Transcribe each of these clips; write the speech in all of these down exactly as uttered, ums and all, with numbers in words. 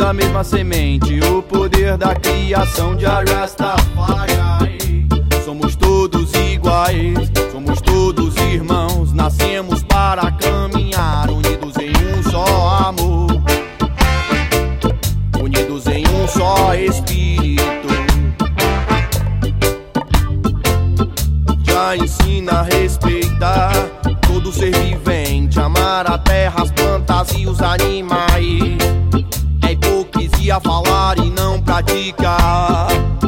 da mesma semente, o poder da criação de Rastafari. Somos todos iguais, somos todos irmãos, nascemos para caminhar, unidos em um só amor, unidos em um só espírito. Já ensina a respeitar todo ser vivente, amar a terra, as plantas e os animais. É hipocrisia falar e não praticar.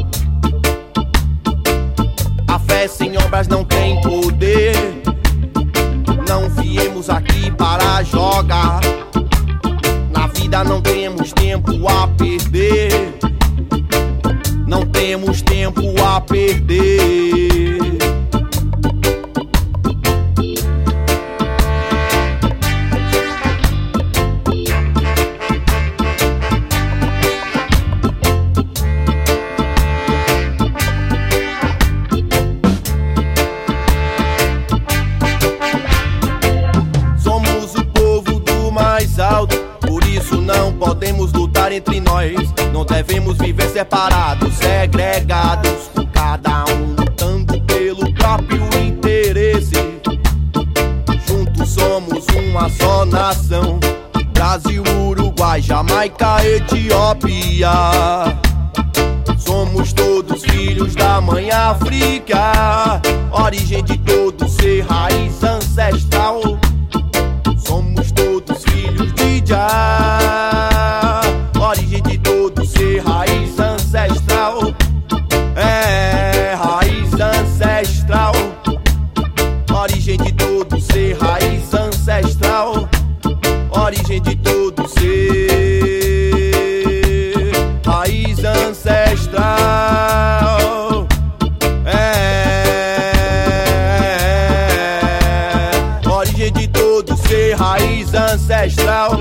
A fé sem obras não tem poder. Não viemos aqui para jogar. Na vida não temos tempo a perder. Não temos tempo a perder. Por isso não podemos lutar entre nós. Não devemos viver separados, segregados, com cada um lutando pelo próprio interesse. Juntos somos uma só nação: Brasil, Uruguai, Jamaica, Etiópia. Somos todos filhos da mãe África, origem de todo ser, raiz ancestral. Somos todos filhos de Jah, origem de todo ser, raiz ancestral. É, raiz ancestral. Origem de todo ser, raiz ancestral. Origem de todo ser, raiz ancestral. É, origem de todo ser, raiz ancestral.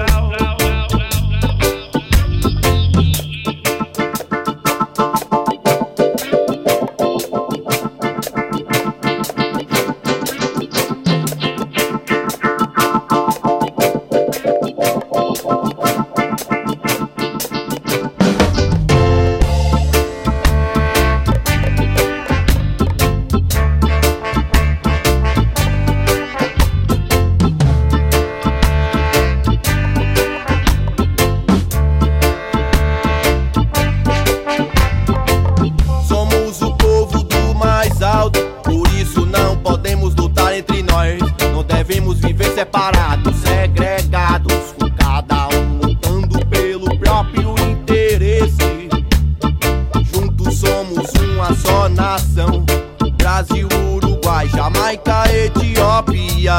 Por isso não podemos lutar entre nós. Não devemos viver separados, segregados, com cada um lutando pelo próprio interesse. Juntos somos uma só nação: Brasil, Uruguai, Jamaica, Etiópia.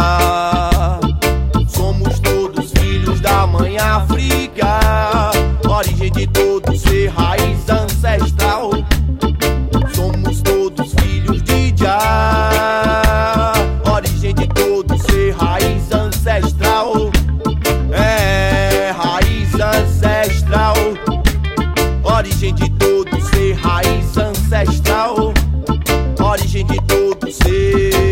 Somos todos filhos da mãe África, origem de todo ser, raiz ancestral. Somos todos filhos de Jah, origem de todo ser, raiz ancestral. É, raiz ancestral. Origem de todo ser, raiz ancestral. Origem de todo ser.